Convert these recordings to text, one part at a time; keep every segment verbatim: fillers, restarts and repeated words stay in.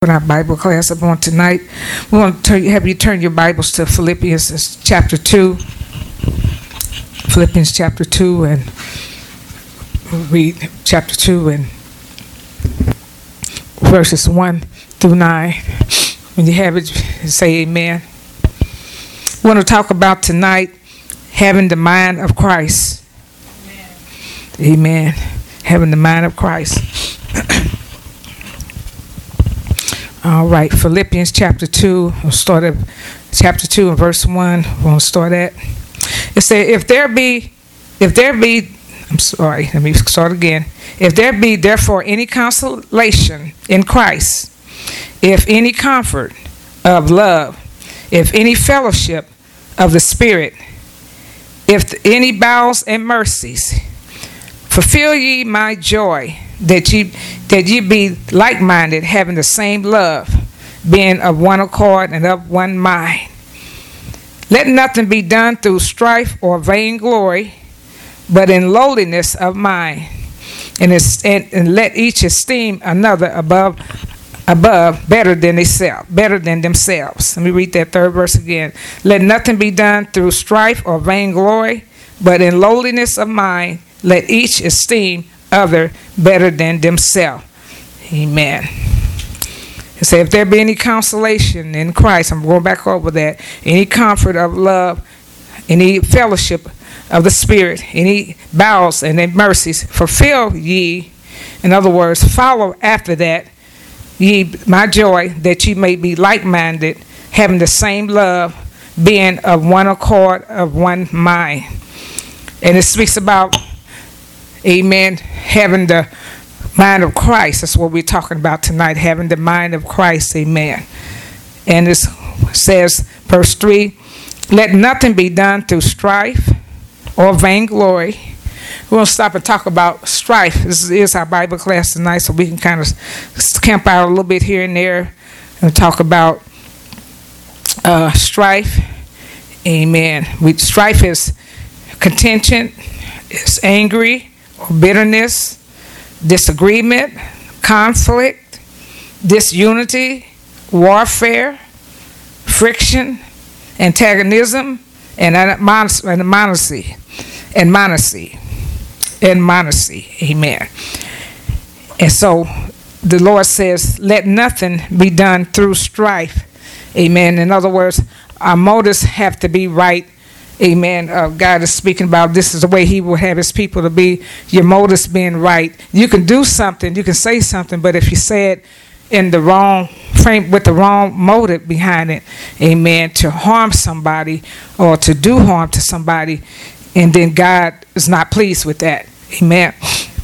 With our Bible class up on tonight, we want to turn, have you turn your Bibles to Philippians chapter two. Philippians chapter two, and we'll read chapter two and verses one through nine. When you have it, say amen. We want to talk about tonight having the mind of Christ. Amen. Amen. Having the mind of Christ. All right, Philippians chapter two, we'll start at chapter two and verse one. We'll start at. It says, if there be, if there be, I'm sorry, let me start again. If there be therefore any consolation in Christ, if any comfort of love, if any fellowship of the Spirit, if any bowels and mercies, fulfill ye my joy, that ye that ye be like-minded, having the same love, being of one accord and of one mind. Let nothing be done through strife or vainglory, but in lowliness of mind, and, and, and let each esteem another above above better than themselves, better than themselves. Let me read that third verse again. Let nothing be done through strife or vainglory, but in lowliness of mind, let each esteem other better than themselves. Amen. It says, if there be any consolation in Christ, I'm going back over that, any comfort of love, any fellowship of the Spirit, any bowels and any mercies, fulfill ye, in other words, follow after that, ye my joy, that ye may be like-minded, having the same love, being of one accord, of one mind. And it speaks about, amen, having the mind of Christ. That's what we're talking about tonight, having the mind of Christ, amen. And it says, verse three, let nothing be done through strife or vainglory. We're going to stop and talk about strife. This is our Bible class tonight, so we can kind of camp out a little bit here and there and talk about uh, strife, amen. We, strife is contention, it's angry, or bitterness, disagreement, conflict, disunity, warfare, friction, antagonism, and animosity, and monacy, and monacy. Amen. And so the Lord says, let nothing be done through strife. Amen. In other words, our motives have to be right. Amen. Uh, God is speaking about this is the way he will have his people to be. Your motives being right. You can do something, you can say something, but if you say it in the wrong frame, with the wrong motive behind it, amen, to harm somebody or to do harm to somebody, and then God is not pleased with that. Amen.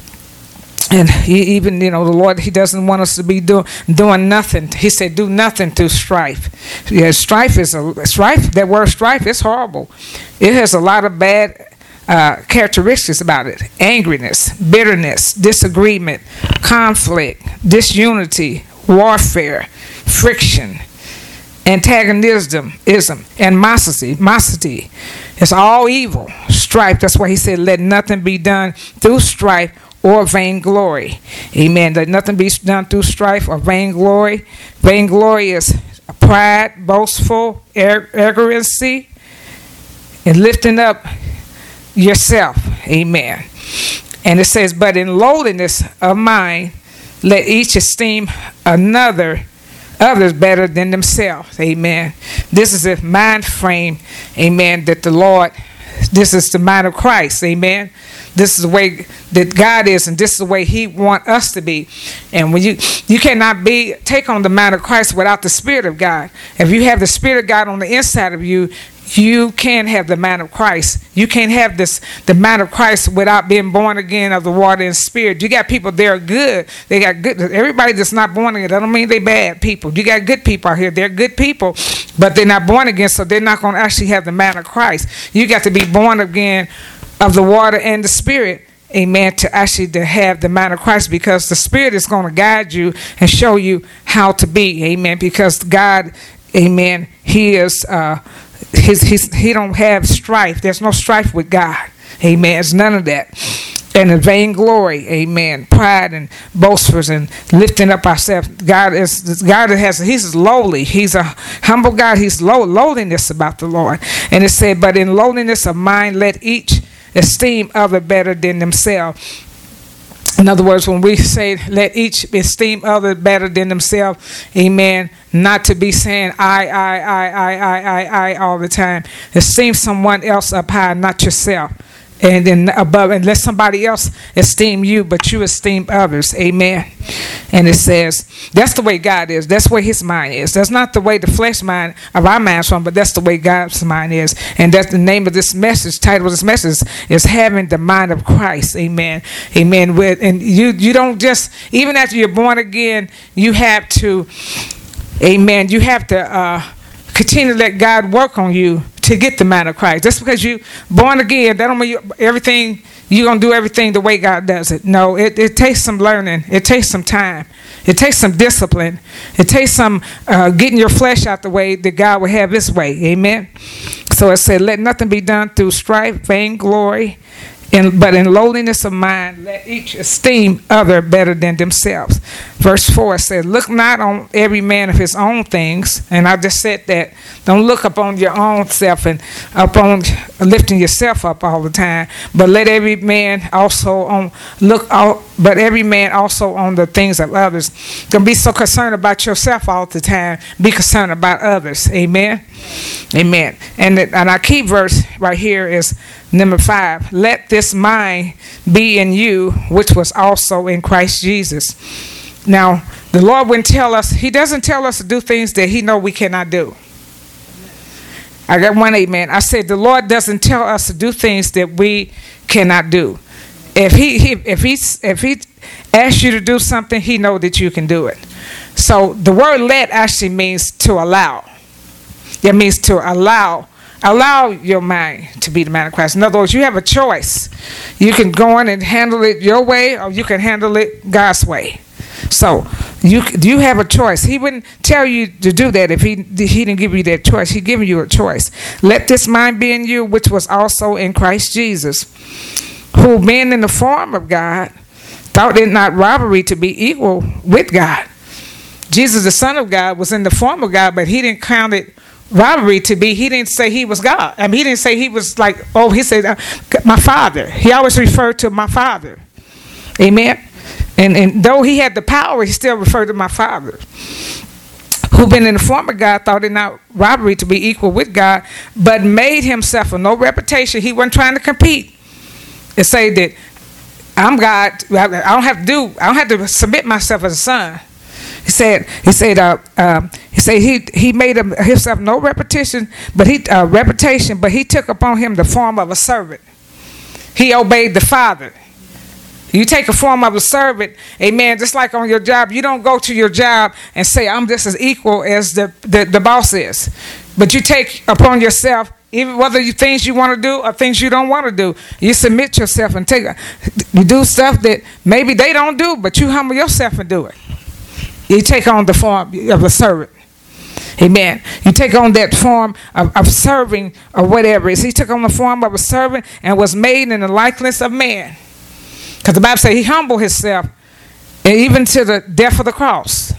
And he, even, you know, the Lord, he doesn't want us to be do, doing nothing. He said, do nothing through strife. Yeah, strife is a strife. That word strife is horrible. It has a lot of bad uh, characteristics about it. Angriness, bitterness, disagreement, conflict, disunity, warfare, friction, antagonism, ism, animosity, animosity. It's all evil. Strife. That's why he said, let nothing be done through strife or vainglory. Amen. Let nothing be done through strife or vainglory. Vainglory is pride, boastful, arrogancy, and lifting up yourself. Amen. And it says, but in lowliness of mind, let each esteem another, others better than themselves. Amen. This is a mind frame, amen, that the Lord, this is the mind of Christ. Amen. This is the way that God is, and this is the way he wants us to be. And when you you cannot be take on the mind of Christ without the Spirit of God. If you have the Spirit of God on the inside of you, you can have the mind of Christ. You can't have this the mind of Christ without being born again of the water and spirit. You got people that are good. They got good. Everybody that's not born again, that don't mean they bad people. You got good people out here. They're good people, but they're not born again, so they're not going to actually have the mind of Christ. You got to be born again of the water and the spirit, amen, to actually to have the mind of Christ, because the Spirit is going to guide you and show you how to be, amen, because God, amen, he is uh his, his he don't have strife. There's no strife with God, amen. It's none of that. and the vainglory, amen, pride and boasters and lifting up ourselves. God is God has He's lowly. He's a humble God. He's low lowliness about the Lord. And it said, but in lowliness of mind, let each esteem other better than themselves. In other words, when we say let each esteem other better than themselves, amen, not to be saying I, I, I, I, I, I, I all the time. Esteem someone else up high, not yourself. And then above, and let somebody else esteem you, but you esteem others. Amen. And it says, that's the way God is. That's where his mind is. That's not the way the flesh mind of our mind's from, but that's the way God's mind is. And that's the name of this message, title of this message is having the mind of Christ. Amen. Amen. With and you you don't just, even after you're born again, you have to, amen, you have to uh, continue to let God work on you to get the mind of Christ. Just because you born again, that don't mean you, everything you're gonna do everything the way God does it. No, it, it takes some learning. It takes some time. It takes some discipline. It takes some uh, getting your flesh out the way that God will have his way. Amen. So it said, let nothing be done through strife, vainglory, In, but in lowliness of mind, let each esteem other better than themselves. Verse four says, look not on every man of his own things. And I just said that. Don't look upon your own self and upon lifting yourself up all the time. But let every man also on look out, but every man also on the things of others. Don't be so concerned about yourself all the time. Be concerned about others. Amen. Amen. And the, and our key verse right here is number five. Let this mind be in you, which was also in Christ Jesus. Now, the Lord wouldn't tell us, he doesn't tell us to do things that he know we cannot do. I got one amen. I said the Lord doesn't tell us to do things that we cannot do. If he, he if he if he asks you to do something, he know that you can do it. So the word let actually means to allow. That means to allow Allow your mind to be the mind of Christ. In other words, you have a choice. You can go in and handle it your way, or you can handle it God's way. So you you have a choice. He wouldn't tell you to do that if he he didn't give you that choice. He's giving you a choice. Let this mind be in you, which was also in Christ Jesus, who being in the form of God, thought it not robbery to be equal with God. Jesus, the Son of God, was in the form of God, but he didn't count it robbery to be. He didn't say he was God. I mean, he didn't say he was like, oh, he said uh, my Father. He always referred to my Father. Amen. And and though he had the power, he still referred to my Father, who been in the form of God, thought it not robbery to be equal with God, but made himself of no reputation. He wasn't trying to compete and say that I'm God. I don't have to do. I don't have to submit myself as a son. He said, he said, uh, um, he said he he made himself no reputation, but he uh, reputation, but he took upon him the form of a servant. He obeyed the Father. You take a form of a servant, amen. Just like on your job, you don't go to your job and say, "I'm just as equal as the the, the boss is," but you take upon yourself, even whether you things you want to do or things you don't want to do. You submit yourself and take, you do stuff that maybe they don't do, but you humble yourself and do it. You take on the form of a servant. Amen. You take on that form of, of serving or whatever it is. He took on the form of a servant and was made in the likeness of man. Because the Bible says he humbled himself, and even to the death of the cross.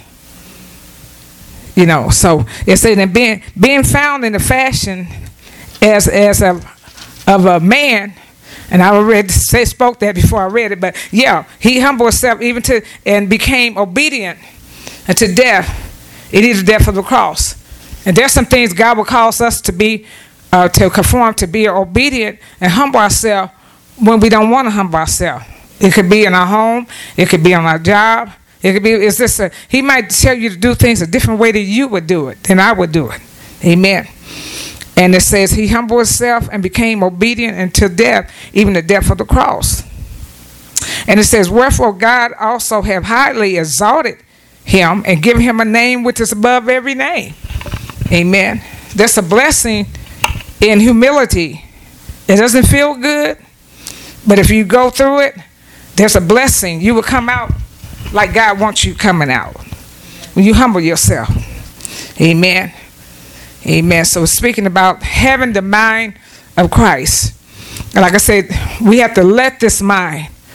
You know, so it said that being being found in the fashion as as a of a man. And I already say spoke that before I read it, but yeah, he humbled himself even to and became obedient unto death. It is the death of the cross. And there's some things God will cause us to be, uh, to conform, to be obedient and humble ourselves when we don't want to humble ourselves. It could be in our home. It could be on our job. It could be, it's just a, he might tell you to do things a different way that you would do it, than I would do it. Amen. And it says he humbled himself and became obedient until death, even the death of the cross. And it says, wherefore God also have highly exalted him and given him a name which is above every name. Amen. That's a blessing in humility. It doesn't feel good, but if you go through it, there's a blessing. You will come out like God wants you coming out when you humble yourself. Amen. Amen. So speaking about having the mind of Christ, and like I said, we have to let this mind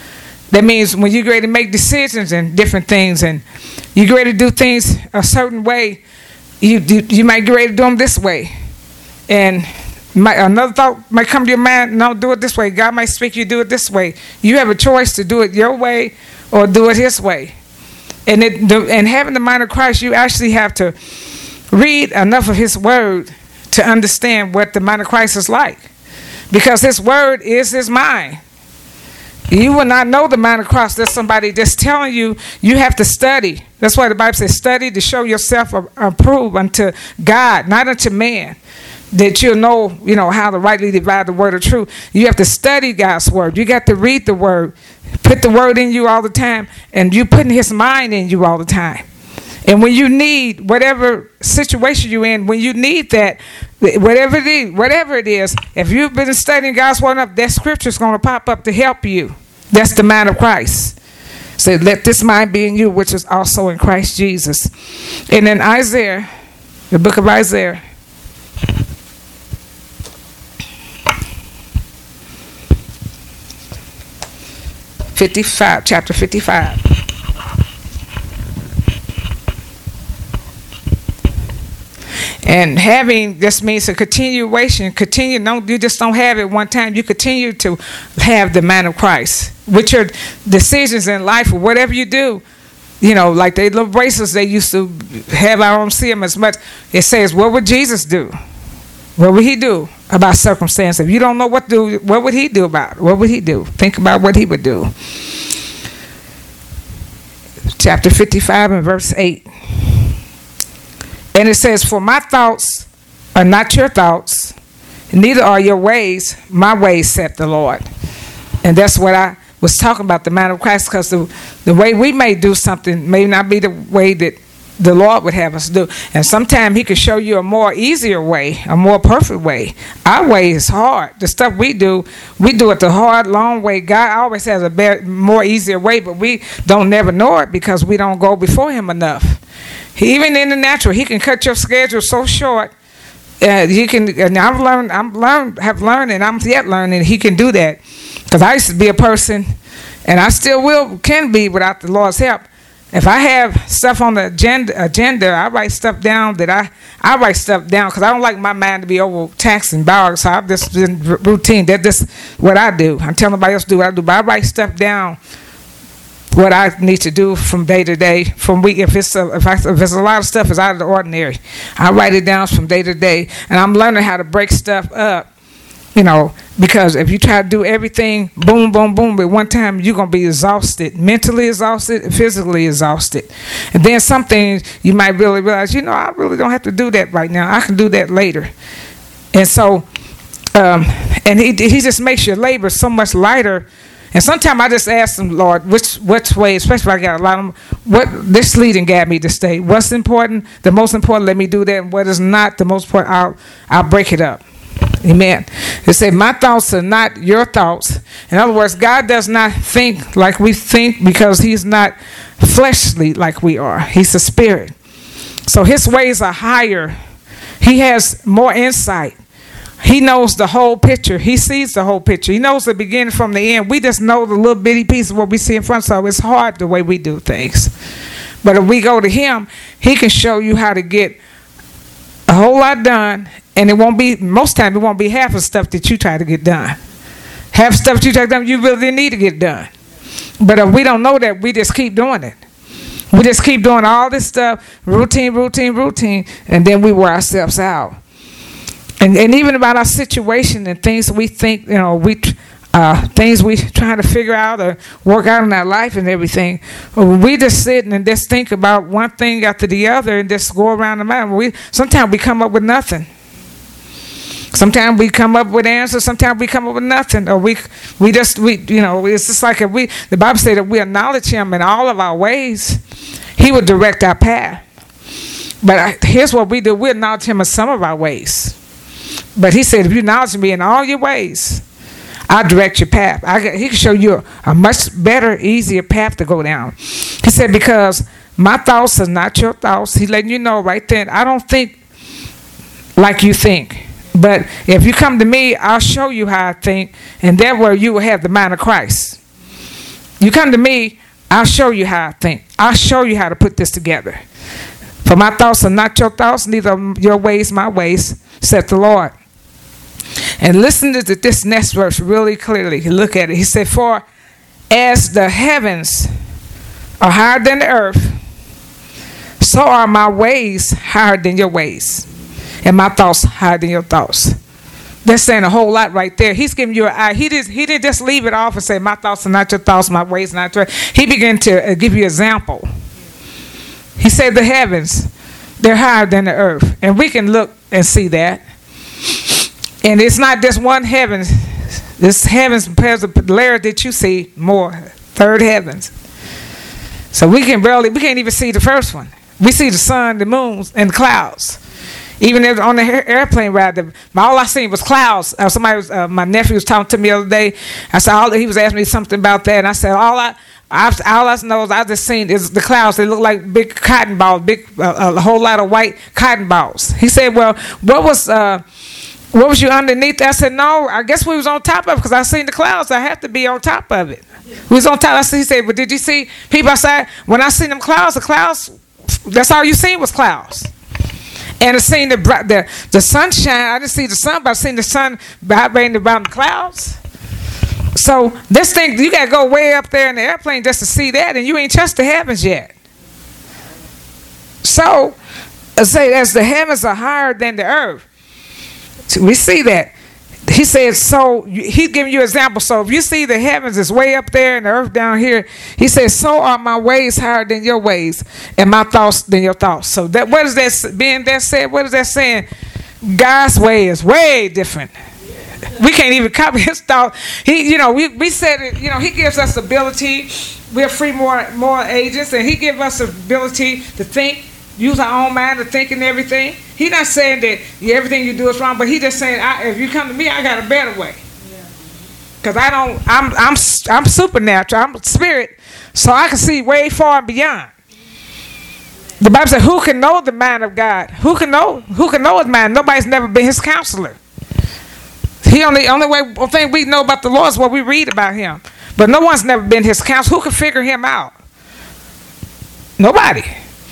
That means when you get ready to make decisions and different things, and you get ready to do things a certain way, you you, you might get ready to do them this way. And might, another thought might come to your mind, no, do it this way. God might speak you, do it this way. You have a choice to do it your way or do it his way. And, it, the, and having the mind of Christ, you actually have to read enough of his word to understand what the mind of Christ is like. Because his word is his mind. You will not know the mind of Christ. There's somebody just telling you, you have to study. That's why the Bible says, study to show yourself approved unto God, not unto man. That you'll know, you know, how to rightly divide the word of truth. You have to study God's word. You got to read the word. Put the word in you all the time. And you putting his mind in you all the time. And when you need, whatever situation you're in, when you need that, whatever it is, whatever it is, if you've been studying God's word enough, that scripture is going to pop up to help you. That's the mind of Christ. So let this mind be in you, which is also in Christ Jesus. And in Isaiah, the book of Isaiah, fifty-five, chapter fifty-five. And having, this means a continuation. Continue, don't, you just don't have it one time. You continue to have the mind of Christ. With your decisions in life or whatever you do, you know, like they little bracelets they used to have, I don't see them as much. It says, what would Jesus do? What would he do about circumstance? If you don't know what to do, what would he do about it? What would he do? Think about what he would do. Chapter fifty-five and verse eight. And it says, for my thoughts are not your thoughts, neither are your ways my ways, saith the Lord. And that's what I was talking about, the mind of Christ, because the, the way we may do something may not be the way that the Lord would have us do. And sometimes he could show you a more easier way, a more perfect way. Our way is hard. The stuff we do, we do it the hard, long way. God always has a better, more easier way, but we don't never know it because we don't go before him enough. He, even in the natural, he can cut your schedule so short. Uh, you can, and I've learned, I'm learned, have learned, and I'm yet learning. He can do that, because I used to be a person, and I still will, can be without the Lord's help. If I have stuff on the agenda, agenda, I write stuff down that I, I write stuff down because I don't like my mind to be overtaxed and bogged. So I've just been routine. That's just what I do. I'm telling nobody else to do what I do, but I write stuff down, what I need to do from day to day. From week, if it's a, if, I, if it's a lot of stuff is out of the ordinary, I write it down from day to day, and I'm learning how to break stuff up. You know, because if you try to do everything boom, boom, boom at one time, you're going to be exhausted, mentally exhausted, and physically exhausted. And then some things you might really realize, you know, I really don't have to do that right now. I can do that later. And so, um, and he he just makes your labor so much lighter. And sometimes I just ask him, Lord, which which way, especially if I got a lot of them, what this leading guide me to stay. What's important, the most important, let me do that. And what is not the most important, I'll, I'll break it up. Amen. It said, my thoughts are not your thoughts. In other words, God does not think like we think because he's not fleshly like we are. He's a spirit. So his ways are higher. He has more insight. He knows the whole picture. He sees the whole picture. He knows the beginning from the end. We just know the little bitty piece of what we see in front. So it's hard the way we do things. But if we go to him, he can show you how to get a whole lot done. And it won't be, most times it won't be half of stuff that you try to get done. Half stuff you try to get done, you really need to get done. But if we don't know that, we just keep doing it. We just keep doing all this stuff, routine, routine, routine, and then we wear ourselves out. And, and even about our situation and things we think, you know, we uh, things we trying to figure out or work out in our life and everything, we just sit and just think about one thing after the other and just go around the mind. We sometimes we come up with nothing. Sometimes we come up with answers. Sometimes we come up with nothing, or we we just we you know it's just like if we the Bible says that we acknowledge him in all of our ways, he will direct our path. But I, here's what we do: we acknowledge him in some of our ways. But he said, if you acknowledge me in all your ways, I'll direct your path. I, he can show you a, a much better, easier path to go down. He said, because my thoughts are not your thoughts. He's letting you know right then, I don't think like you think. But if you come to me, I'll show you how I think, and that way you will have the mind of Christ. You come to me, I'll show you how I think. I'll show you how to put this together. For my thoughts are not your thoughts, neither are your ways my ways, said the Lord. And listen to this next verse really clearly. Look at it. He said, for as the heavens are higher than the earth, so are my ways higher than your ways, and my thoughts higher than your thoughts. That's saying a whole lot right there. He's giving you an eye. He didn't, he didn't just leave it off and say, my thoughts are not your thoughts, my ways are not your ways. He began to uh, give you an example. He said the heavens, they're higher than the earth. And we can look and see that. And it's not just one heaven. This heavens compares to the layer that you see more. Third heavens. So we can barely, we can't even see the first one. We see the sun, the moons, and the clouds. Even if on the airplane ride, the, all I seen was clouds. Uh, somebody was, uh, my nephew was talking to me the other day. I said, all, he was asking me something about that, and I said, all I, I all I know is I just seen is the clouds. They look like big cotton balls, big uh, a whole lot of white cotton balls. He said, well, what was uh, what was you underneath? I said, no, I guess we was on top of it because I seen the clouds. I have to be on top of it. We was on top. I said, he said, but did you see people outside? When I seen them clouds, the clouds, that's all you seen was clouds. And I seen the, the the sunshine. I didn't see the sun, but I seen the sun vibrating around the clouds. So this thing, you got to go way up there in the airplane just to see that, and you ain't touched the heavens yet. So, I say, as the heavens are higher than the earth, so we see that. He said, so, he's giving you an example. So, if you see the heavens is way up there and the earth down here, he says, so are my ways higher than your ways, and my thoughts than your thoughts. So, that what is that being that said? What is that saying? God's way is way different. We can't even copy his thought. He, you know, we, we said it, you know, he gives us ability. We're free moral, moral agents, and he gives us the ability to think, use our own mind to think and everything. He's not saying that yeah, everything you do is wrong, but he just saying, I, if you come to me, I got a better way. Because I don't, I'm, I'm, I'm supernatural. I'm spirit, so I can see way far and beyond. The Bible says, who can know the mind of God? Who can know? Who can know his mind? Nobody's never been his counselor. He only only way thing we know about the Lord is what we read about him. But no one's never been his counselor. Who can figure him out? Nobody.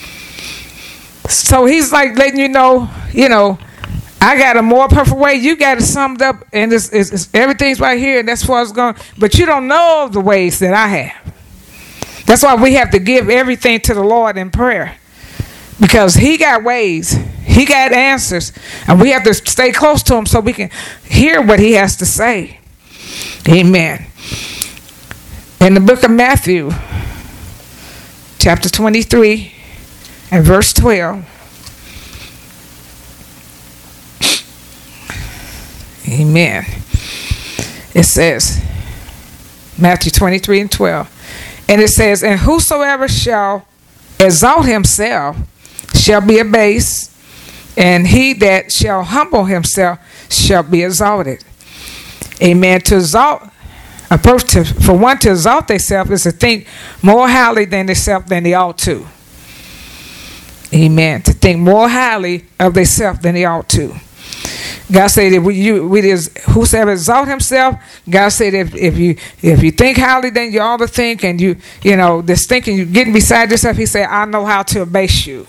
So he's like letting you know, you know, I got a more perfect way. You got it summed up, and it's, it's, it's, everything's right here, and that's where it's going. But you don't know the ways that I have. That's why we have to give everything to the Lord in prayer. Because he got ways. He got answers. And we have to stay close to him so we can hear what he has to say. Amen. In the book of Matthew, chapter twenty-three and verse twelve. Amen. It says, Matthew twenty-three and twelve. And it says, and whosoever shall exalt himself shall be abased, and he that shall humble himself shall be exalted. Amen. To exalt, approach to, for one to exalt themselves is to think more highly than themselves than they ought to. Amen. To think more highly of themselves than they ought to. God said, if you, we is whosoever exalt himself, God said, if, if you if you think highly, then you ought to think, and you you know this thinking, you getting beside yourself. He said, I know how to abase you.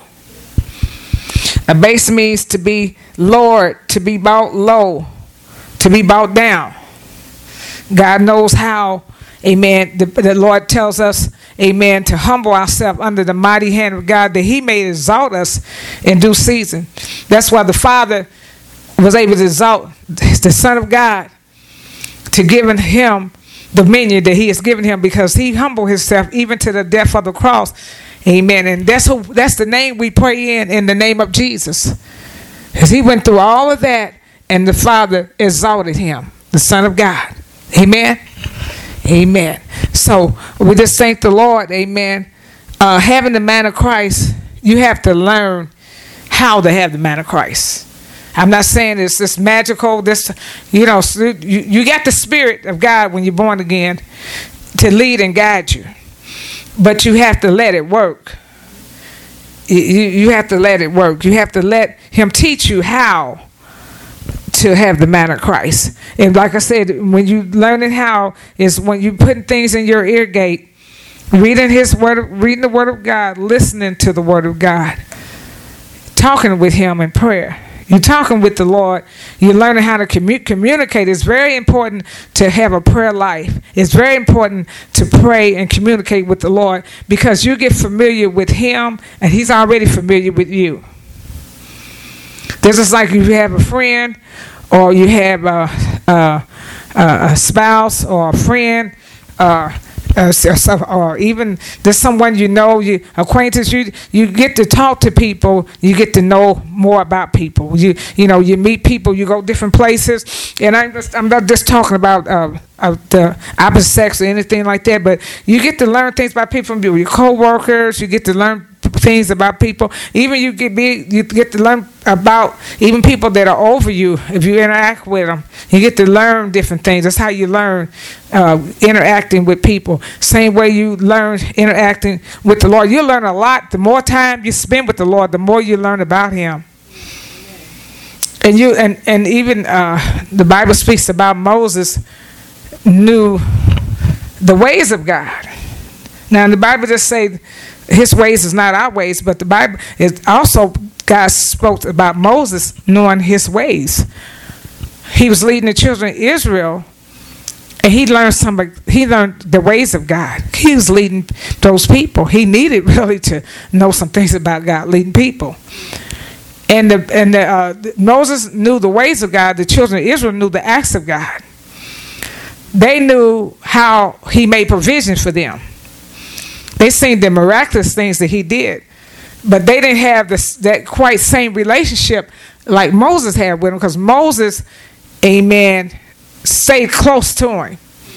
Abase means to be lowered, to be brought low, to be brought down. God knows how, amen, the, the Lord tells us, amen, to humble ourselves under the mighty hand of God, that he may exalt us in due season. That's why the Father was able to exalt the Son of God, to giving him dominion that he has given him, because he humbled himself even to the death of the cross. Amen. And that's who, that's the name we pray in, in the name of Jesus. Because he went through all of that, and the Father exalted him, the Son of God. Amen. Amen. So we just thank the Lord. Amen. Uh, having the mind of Christ, you have to learn how to have the mind of Christ. I'm not saying it's this magical, this, you know, you, you got the Spirit of God when you're born again to lead and guide you. But you have to let it work. You, you have to let it work. You have to let him teach you how to have the mind of Christ. And like I said, when you learning how is when you putting things in your ear gate, reading his word, reading the word of God, listening to the word of God, talking with him in prayer. You're talking with the Lord. You're learning how to commu- communicate. It's very important to have a prayer life. It's very important to pray and communicate with the Lord, because you get familiar with him and he's already familiar with you. This is like if you have a friend, or you have a, a, a spouse or a friend, or Uh, or even there's someone you know, you acquaintance, you you get to talk to people, you get to know more about people. You you know, you meet people, you go different places, and I'm just, I'm not just talking about uh, uh, the opposite sex or anything like that, but you get to learn things about people from your co-workers. You get to learn things about people. Even you get be you get to learn about even people that are over you. If you interact with them, you get to learn different things. That's how you learn uh, interacting with people. Same way you learn interacting with the Lord. You learn a lot. The more time you spend with the Lord, the more you learn about him. And you and and even uh, the Bible speaks about Moses knew the ways of God. Now, the Bible just say his ways is not our ways, but the Bible is also, God spoke about Moses knowing his ways. He was leading the children of Israel, and he learned some. He learned the ways of God. He was leading those people. He needed really to know some things about God, leading people. And the and the, uh, Moses knew the ways of God. The children of Israel knew the acts of God. They knew how he made provision for them. They seen the miraculous things that he did, but they didn't have this, that quite same relationship like Moses had with him, because Moses, amen, stayed close to him.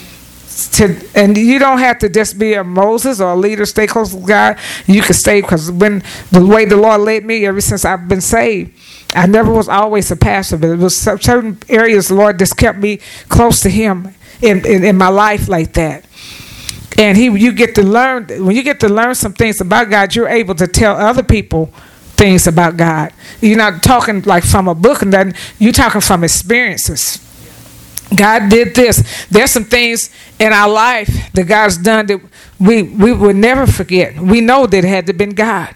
To, and you don't have to just be a Moses or a leader, stay close to God. You can stay, because when the way the Lord led me ever since I've been saved, I never was always a pastor, but it was certain areas the Lord just kept me close to him in, in, in my life like that. And he, you get to learn, when you get to learn some things about God, you're able to tell other people things about God. You're not talking like from a book, and then you're talking from experiences. God did this. There's some things in our life that God's done that we, we would never forget. We know that it had to have been God.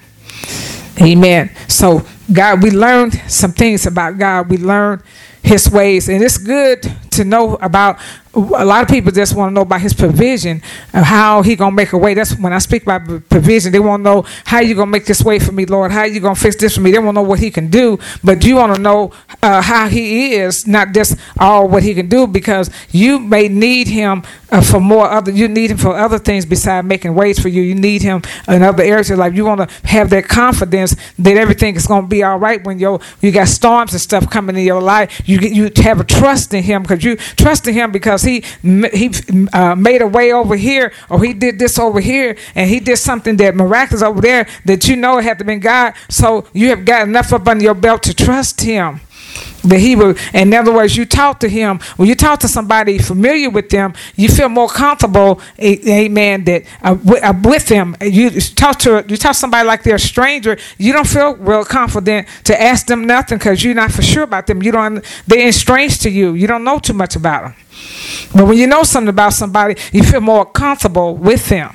Amen. So God, we learned some things about God. We learned his ways, and it's good to know about. A lot of people just want to know about his provision, of how he gonna make a way. That's when I speak about provision. They want to know, how you gonna make this way for me, Lord? How you gonna fix this for me? They want to know what he can do, but you want to know uh, how he is, not just all what he can do, because you may need him uh, for more other. You need him for other things besides making ways for you. You need him in other areas of life. You want to have that confidence that everything is gonna be all right when you you got storms and stuff coming in your life. You you have a trust in him, because you trust in him because he he uh, made a way over here, or he did this over here, and he did something that miraculous over there that you know it had to be God. So you have got enough up under your belt to trust him. That he will, in other words, you talk to him. When you talk to somebody familiar with them, you feel more comfortable, amen, that uh, with, uh, with them. You talk to you talk to somebody like they're a stranger, you don't feel real confident to ask them nothing, because you're not for sure about them. You don't, they're strange to you. You don't know too much about them. But when you know something about somebody, you feel more comfortable with them.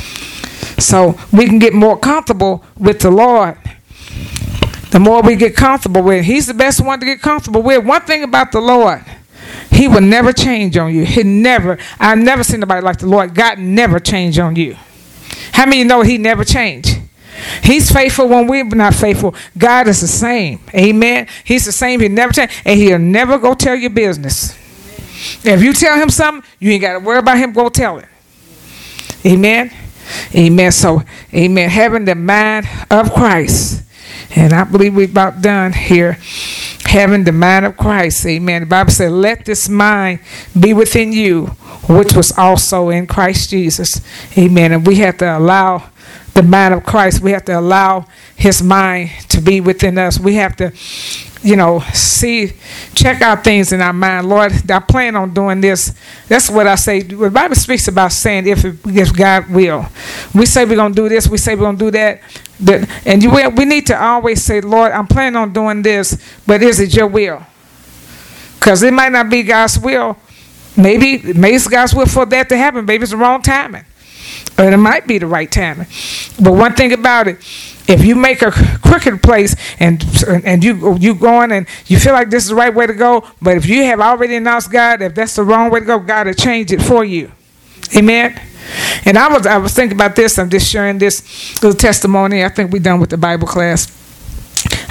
So we can get more comfortable with the Lord. The more we get comfortable with, he's the best one to get comfortable with. One thing about the Lord, he will never change on you. He never, I've never seen nobody like the Lord. God never changed on you. How many know he never changed? He's faithful when we're not faithful. God is the same. Amen. He's the same. He never changed. And he'll never go tell your business. If you tell him something, you ain't got to worry about him. Go tell it. Amen. Amen. So, amen. Having the mind of Christ. And I believe we're about done here. Having the mind of Christ. Amen. The Bible said, let this mind be within you, which was also in Christ Jesus. Amen. And we have to allow the mind of Christ. We have to allow his mind to be within us. We have to, you know, see, check out things in our mind. Lord, I plan on doing this. That's what I say. The Bible speaks about saying, if, if God will. We say we're going to do this. We say we're going to do that. The, and you, we need to always say, Lord, I'm planning on doing this, but is it your will? Because it might not be God's will. Maybe, maybe it's God's will for that to happen. Maybe it's the wrong timing. or it might be the right timing. But one thing about it, if you make a crooked place and and you you going and you feel like this is the right way to go, but if you have already announced God, if that's the wrong way to go, God will change it for you. Amen. And I was I was thinking about this. I'm just sharing this little testimony. I think we're done with the Bible class.